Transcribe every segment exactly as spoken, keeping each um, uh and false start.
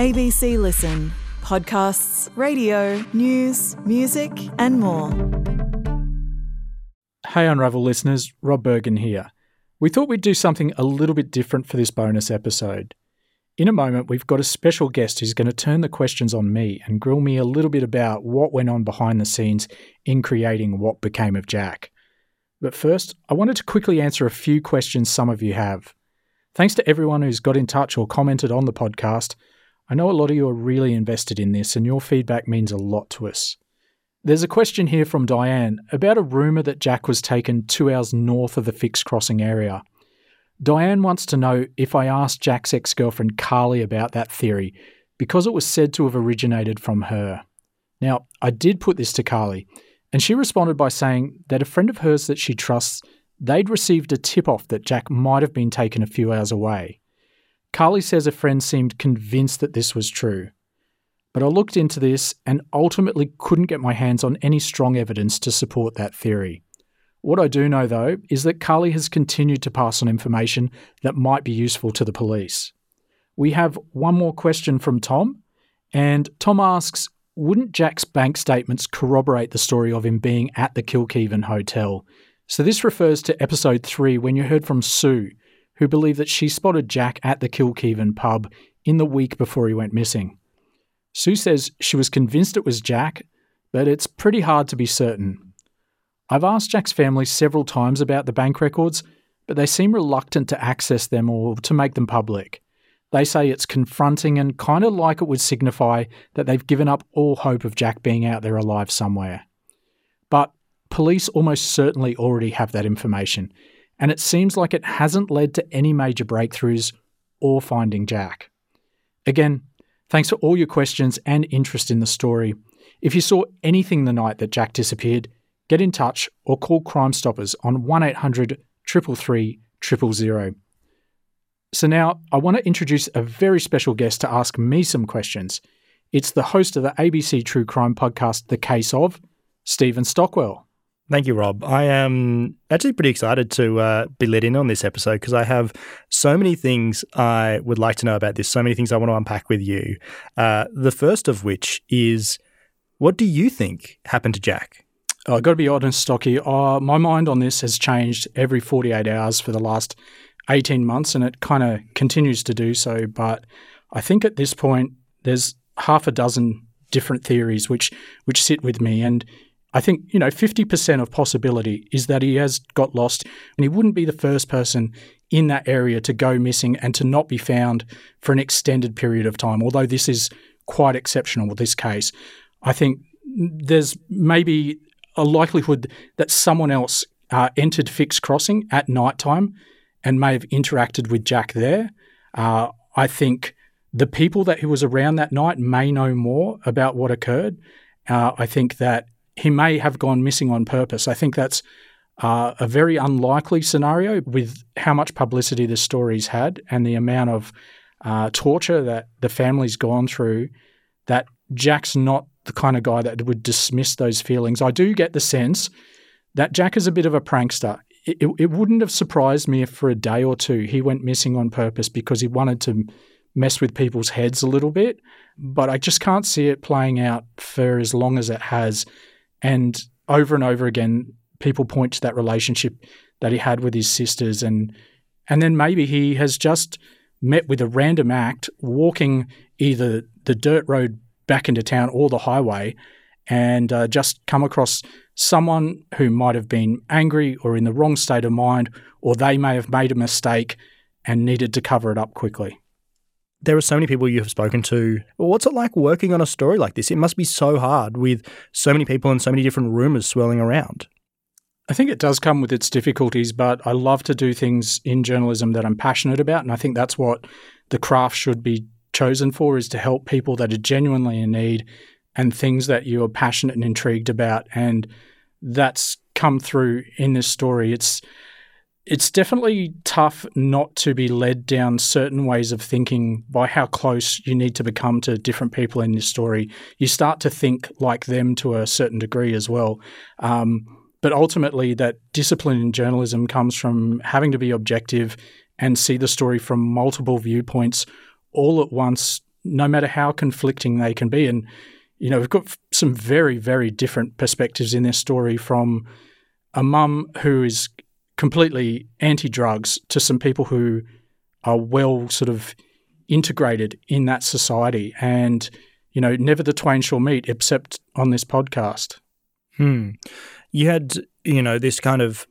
A B C Listen. Podcasts, radio, news, music and more. Hey Unravel listeners, Rob Bergen here. We thought we'd do something a little bit different for this bonus episode. In a moment, we've got a special guest who's going to turn the questions on me and grill me a little bit about what went on behind the scenes in creating What Became of Jack. But first, I wanted to quickly answer a few questions some of you have. Thanks to everyone who's got in touch or commented on the podcast. I know a lot of you are really invested in this and your feedback means a lot to us. There's a question here from Diane about a rumour that Jack was taken two hours north of the fixed crossing area. Diane wants to know if I asked Jack's ex-girlfriend Carly about that theory, because it was said to have originated from her. Now, I did put this to Carly, and she responded by saying that a friend of hers that she trusts, they'd received a tip-off that Jack might have been taken a few hours away. Carly says a friend seemed convinced that this was true. But I looked into this and ultimately couldn't get my hands on any strong evidence to support that theory. What I do know, though, is that Carly has continued to pass on information that might be useful to the police. We have one more question from Tom, and Tom asks, wouldn't Jack's bank statements corroborate the story of him being at the Kilkhaven Hotel? So this refers to episode three when you heard from Sue, who believed that she spotted Jack at the Kilkhaven pub in the week before he went missing. Sue says she was convinced it was Jack, but it's pretty hard to be certain. I've asked Jack's family several times about the bank records, but they seem reluctant to access them or to make them public. They say it's confronting and kind of like it would signify that they've given up all hope of Jack being out there alive somewhere. But police almost certainly already have that information, and it seems like it hasn't led to any major breakthroughs or finding Jack. Again, thanks for all your questions and interest in the story. If you saw anything the night that Jack disappeared, get in touch or call Crime Stoppers on one eight hundred, three three three, zero zero zero. So now I want to introduce a very special guest to ask me some questions. It's the host of the A B C True Crime podcast, The Case Of, Stephen Stockwell. Thank you, Rob. I am actually pretty excited to uh, be let in on this episode because I have so many things I would like to know about this, so many things I want to unpack with you. Uh, the first of which is, what do you think happened to Jack? Oh, I've got to be honest, Stocky. Uh, my mind on this has changed every forty-eight hours for the last eighteen months, and it kind of continues to do so. But I think at this point, there's half a dozen different theories which which sit with me. And I think, you know, fifty percent of possibility is that he has got lost, and he wouldn't be the first person in that area to go missing and to not be found for an extended period of time, although this is quite exceptional with this case. I think there's maybe a likelihood that someone else uh, entered Fixed Crossing at night time and may have interacted with Jack there. Uh, I think the people that he was around that night may know more about what occurred. Uh, I think that he may have gone missing on purpose. I think that's uh, a very unlikely scenario with how much publicity this story's had and the amount of uh, torture that the family's gone through, that Jack's not the kind of guy that would dismiss those feelings. I do get the sense that Jack is a bit of a prankster. It, it, it wouldn't have surprised me if for a day or two he went missing on purpose because he wanted to mess with people's heads a little bit, but I just can't see it playing out for as long as it has. And over and over again, people point to that relationship that he had with his sisters, and and then maybe he has just met with a random act walking either the dirt road back into town or the highway and uh, just come across someone who might have been angry or in the wrong state of mind, or they may have made a mistake and needed to cover it up quickly. There are so many people you have spoken to. What's it like working on a story like this? It must be so hard with so many people and so many different rumours swirling around. I think it does come with its difficulties, but I love to do things in journalism that I'm passionate about, and I think that's what the craft should be chosen for, is to help people that are genuinely in need and things that you are passionate and intrigued about, and that's come through in this story. It's It's definitely tough not to be led down certain ways of thinking by how close you need to become to different people in this story. You start to think like them to a certain degree as well. Um, but ultimately, that discipline in journalism comes from having to be objective and see the story from multiple viewpoints all at once, no matter how conflicting they can be. And, you know, we've got some very, very different perspectives in this story, from a mum who is completely anti-drugs to some people who are well sort of integrated in that society. And, you know, never the twain shall meet except on this podcast. Hmm. You had, you know, this kind of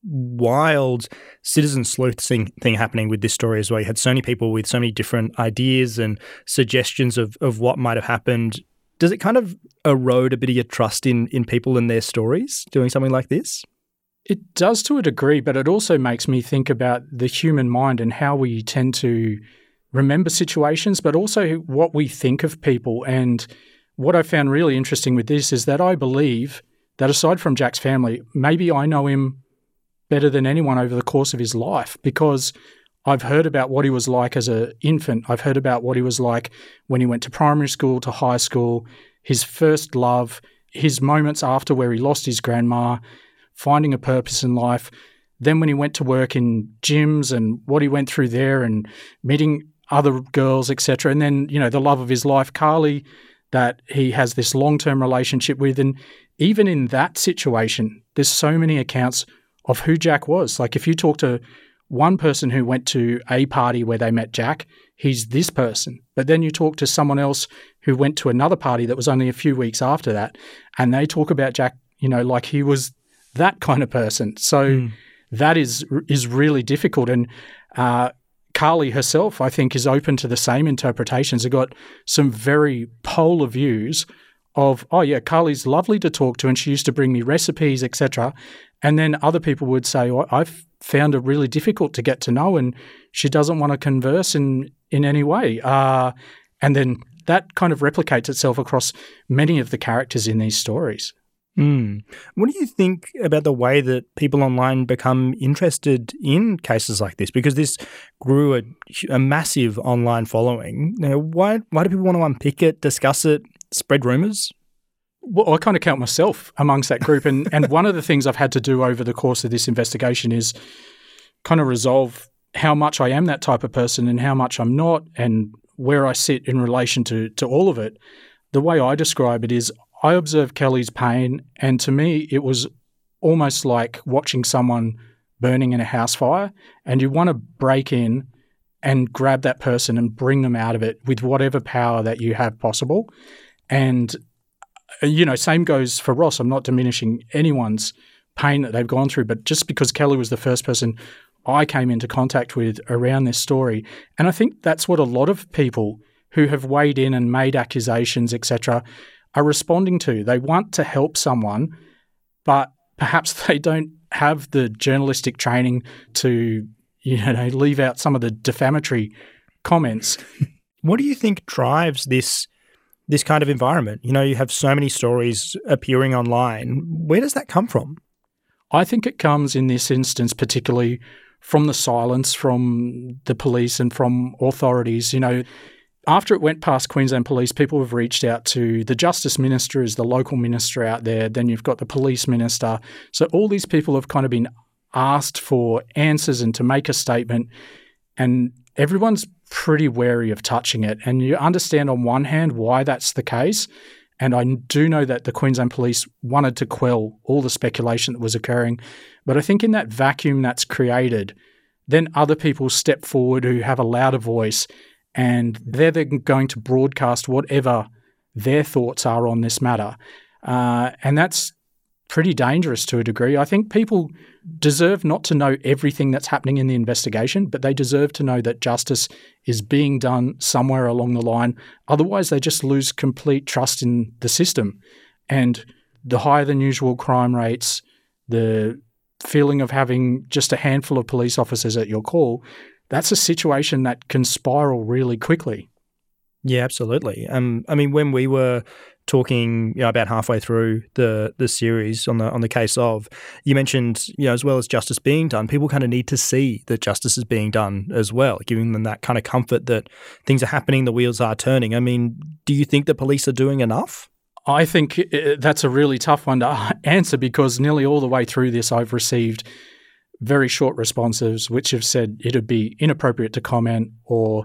wild citizen sleuth thing, thing happening with this story as well. You had so many people with so many different ideas and suggestions of, of what might have happened. Does it kind of erode a bit of your trust in, in people and their stories doing something like this? It does to a degree, but it also makes me think about the human mind and how we tend to remember situations, but also what we think of people. And what I found really interesting with this is that I believe that aside from Jack's family, maybe I know him better than anyone over the course of his life, because I've heard about what he was like as an infant. I've heard about what he was like when he went to primary school, to high school, his first love, his moments after where he lost his grandma, finding a purpose in life. Then when he went to work in gyms and what he went through there and meeting other girls, et cetera. And then, you know, the love of his life, Carly, that he has this long-term relationship with. And even in that situation, there's so many accounts of who Jack was. Like if you talk to one person who went to a party where they met Jack, he's this person. But then you talk to someone else who went to another party that was only a few weeks after that, and they talk about Jack, you know, like he was that kind of person. So mm. that is is really difficult. And uh, Carly herself, I think, is open to the same interpretations. They've got some very polar views of, oh yeah, Carly's lovely to talk to and she used to bring me recipes, et cetera. And then other people would say, oh, I've found her really difficult to get to know and she doesn't want to converse in, in any way. Uh, and then that kind of replicates itself across many of the characters in these stories. Mm. What do you think about the way that people online become interested in cases like this? Because this grew a, a massive online following. Now, why why do people want to unpick it, discuss it, spread rumours? Well, I kind of count myself amongst that group. And, and one of the things I've had to do over the course of this investigation is kind of resolve how much I am that type of person and how much I'm not, and where I sit in relation to, to all of it. The way I describe it is I observed Kelly's pain, and to me it was almost like watching someone burning in a house fire, and you want to break in and grab that person and bring them out of it with whatever power that you have possible. And, you know, same goes for Ross. I'm not diminishing anyone's pain that they've gone through, but just because Kelly was the first person I came into contact with around this story. And I think that's what a lot of people who have weighed in and made accusations, et cetera, are responding to. They want to help someone, but perhaps they don't have the journalistic training to, you know, leave out some of the defamatory comments. What do you think drives this this kind of environment? You know, you have so many stories appearing online. Where does that come from? I think it comes in this instance particularly from the silence from the police and from authorities. You know, after it went past Queensland Police, people have reached out to the Justice Minister as the local minister out there. Then you've got the Police Minister. So all these people have kind of been asked for answers and to make a statement, and everyone's pretty wary of touching it. And you understand on one hand why that's the case, and I do know that the Queensland Police wanted to quell all the speculation that was occurring. But I think in that vacuum that's created, then other people step forward who have a louder voice, and they're then going to broadcast whatever their thoughts are on this matter. Uh, and that's pretty dangerous to a degree. I think people deserve not to know everything that's happening in the investigation, but they deserve to know that justice is being done somewhere along the line. Otherwise, they just lose complete trust in the system. And the higher than usual crime rates, the feeling of having just a handful of police officers at your call, that's a situation that can spiral really quickly. Yeah, absolutely. Um, I mean, when we were talking, you know, about halfway through the the series on the on the case of, you mentioned, you know, as well as justice being done, people kind of need to see that justice is being done as well, giving them that kind of comfort that things are happening, the wheels are turning. I mean, do you think the police are doing enough? I think that's a really tough one to answer, because nearly all the way through this, I've received very short responses which have said it would be inappropriate to comment, or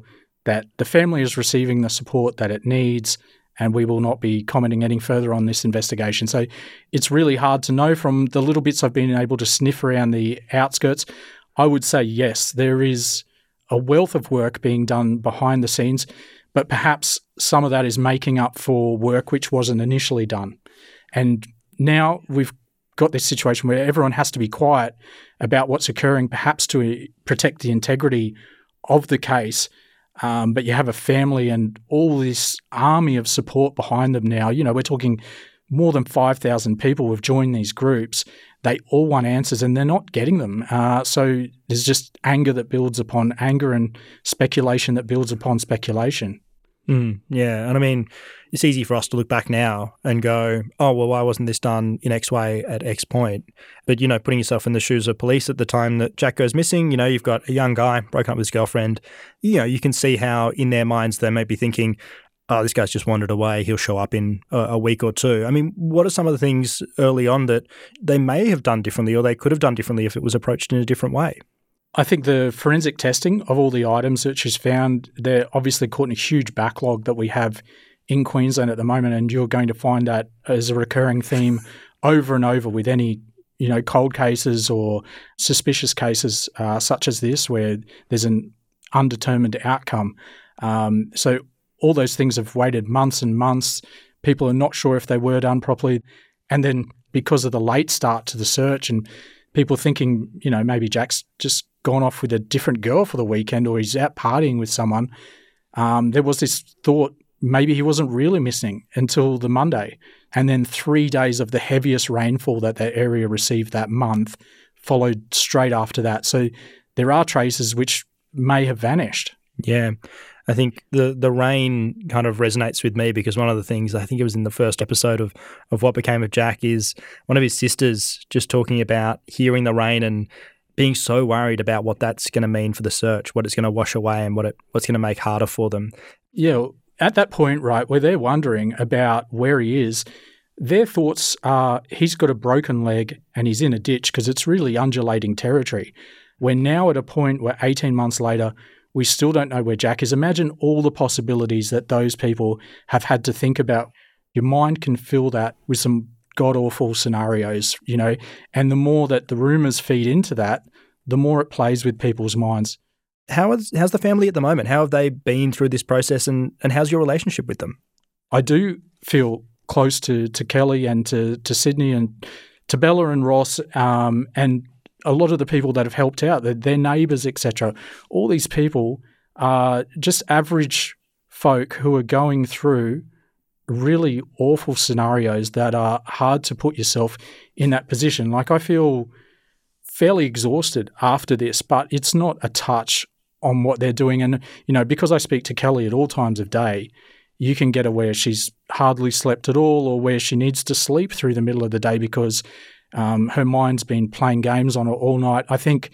that the family is receiving the support that it needs, and we will not be commenting any further on this investigation. So it's really hard to know from the little bits I've been able to sniff around the outskirts. I would say yes, there is a wealth of work being done behind the scenes, but perhaps some of that is making up for work which wasn't initially done. And now we've got this situation where everyone has to be quiet about what's occurring, perhaps to protect the integrity of the case. Um, but you have a family and all this army of support behind them now. You know, we're talking more than five thousand people have joined these groups. They all want answers and they're not getting them. Uh, so there's just anger that builds upon anger and speculation that builds upon speculation. Mm, yeah. And I mean, it's easy for us to look back now and go, oh, well, why wasn't this done in X way at X point? But, you know, putting yourself in the shoes of police at the time that Jack goes missing, you know, you've got a young guy, broken up with his girlfriend. You know, you can see how in their minds they may be thinking, oh, this guy's just wandered away. He'll show up in a, a week or two. I mean, what are some of the things early on that they may have done differently or they could have done differently if it was approached in a different way? I think the forensic testing of all the items which is found, they're obviously caught in a huge backlog that we have in Queensland at the moment, and you're going to find that as a recurring theme over and over with any, you know, cold cases or suspicious cases uh, such as this where there's an undetermined outcome. Um, so all those things have waited months and months. People are not sure if they were done properly. And then because of the late start to the search and people thinking, you know, maybe Jack's just gone off with a different girl for the weekend or he's out partying with someone, um, there was this thought maybe he wasn't really missing until the Monday. And then three days of the heaviest rainfall that that area received that month followed straight after that. So there are traces which may have vanished. Yeah. I think the the rain kind of resonates with me because one of the things, I think it was in the first episode of, of What Became of Jack, is one of his sisters just talking about hearing the rain and being so worried about what that's going to mean for the search, what it's going to wash away and what it what's going to make harder for them. Yeah, at that point, right, where they're wondering about where he is, their thoughts are he's got a broken leg and he's in a ditch because it's really undulating territory. We're now at a point where eighteen months later, we still don't know where Jack is. Imagine all the possibilities that those people have had to think about. Your mind can fill that with some god-awful scenarios, you know, and the more that the rumours feed into that, the more it plays with people's minds. How is, how's the family at the moment? How have they been through this process and, and how's your relationship with them? I do feel close to, to Kelly and to, to Sydney and to Bella and Ross um, and a lot of the people that have helped out, their, their neighbours, et cetera. All these people are just average folk who are going through really awful scenarios that are hard to put yourself in that position. Like I feel fairly exhausted after this, but it's not a touch on what they're doing. And, you know, because I speak to Kelly at all times of day, you can get her where she's hardly slept at all or where she needs to sleep through the middle of the day because Um, her mind's been playing games on her all night. I think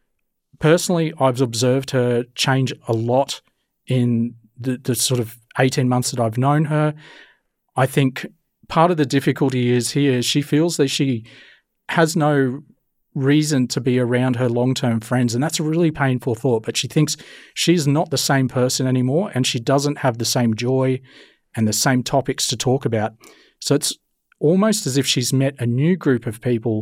personally I've observed her change a lot in the, the sort of eighteen months that I've known her. I think part of the difficulty is here she feels that she has no reason to be around her long-term friends, and that's a really painful thought, but she thinks she's not the same person anymore and she doesn't have the same joy and the same topics to talk about. So it's almost as if she's met a new group of people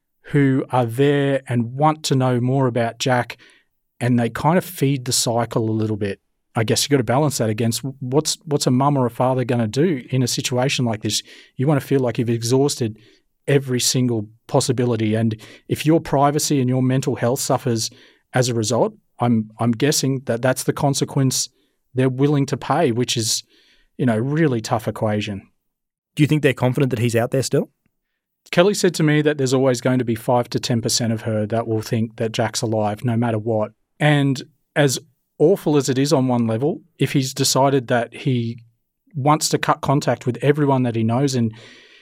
who are there and want to know more about Jack, and they kind of feed the cycle a little bit. I guess you've got to balance that against what's what's a mum or a father going to do in a situation like this. You want to feel like you've exhausted every single possibility, and if your privacy and your mental health suffers as a result, I'm I'm guessing that that's the consequence they're willing to pay, which is, you know, really tough equation. Do you think they're confident that he's out there still? Kelly said to me that there's always going to be five to ten percent of her that will think that Jack's alive no matter what. And as awful as it is on one level, if he's decided that he wants to cut contact with everyone that he knows and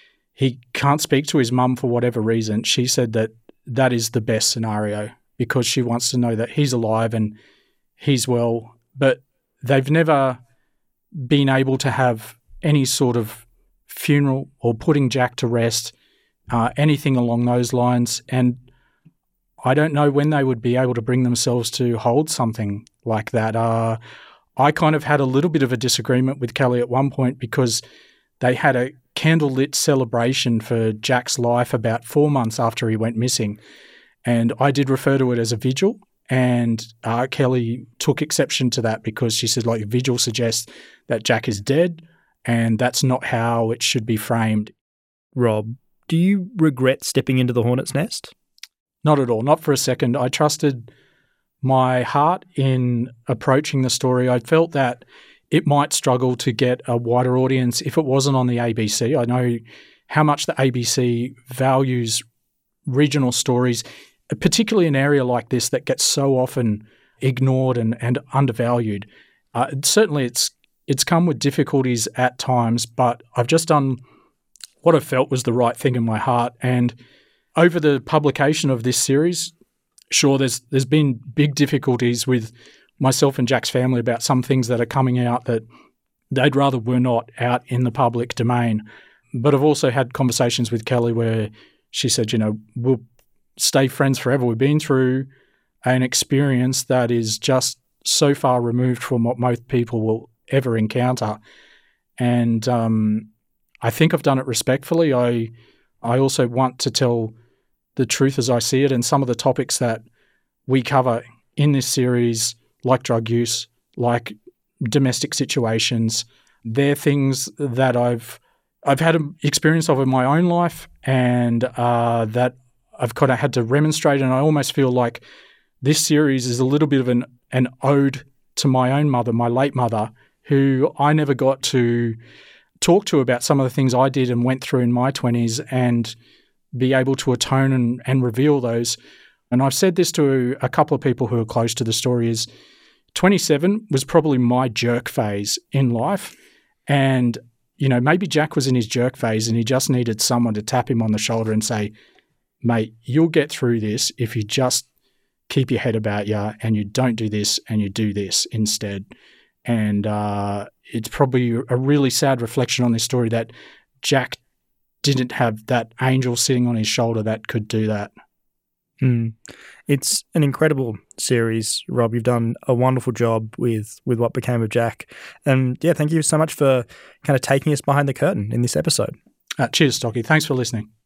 he can't speak to his mum for whatever reason, she said that that is the best scenario because she wants to know that he's alive and he's well. But they've never been able to have any sort of funeral or putting Jack to rest, uh, anything along those lines. And I don't know when they would be able to bring themselves to hold something like that. Uh, I kind of had a little bit of a disagreement with Kelly at one point because they had a candlelit celebration for Jack's life about four months after he went missing. And I did refer to it as a vigil. And uh, Kelly took exception to that because she said, like, vigil suggests that Jack is dead, and that's not how it should be framed. Rob, do you regret stepping into the hornet's nest? Not at all, not for a second. I trusted my heart in approaching the story. I felt that it might struggle to get a wider audience if it wasn't on the A B C. I know how much the A B C values regional stories, particularly an area like this that gets so often ignored and, and undervalued. Uh, certainly it's it's come with difficulties at times, but I've just done what I felt was the right thing in my heart. And over the publication of this series, sure, there's there's been big difficulties with myself and Jack's family about some things that are coming out that they'd rather were not out in the public domain. But I've also had conversations with Kelly where she said, you know, we'll stay friends forever. We've been through an experience that is just so far removed from what most people will ever encounter. And um, I think I've done it respectfully. I I also want to tell the truth as I see it, and some of the topics that we cover in this series, like drug use, like domestic situations, they're things that I've I've had an experience of in my own life, and uh, that I've kind of had to remonstrate. And I almost feel like this series is a little bit of an an ode to my own mother, my late mother, who I never got to talk to about some of the things I did and went through in my twenties, and be able to atone and, and reveal those. And I've said this to a couple of people who are close to the story, is twenty-seven was probably my jerk phase in life. And, you know, maybe Jack was in his jerk phase and he just needed someone to tap him on the shoulder and say, mate, you'll get through this if you just keep your head about you and you don't do this and you do this instead. And uh, it's probably a really sad reflection on this story that Jack didn't have that angel sitting on his shoulder that could do that. Mm. It's an incredible series, Rob. You've done a wonderful job with, with what became of Jack. And yeah, thank you so much for kind of taking us behind the curtain in this episode. Uh, cheers, Stocky. Thanks for listening.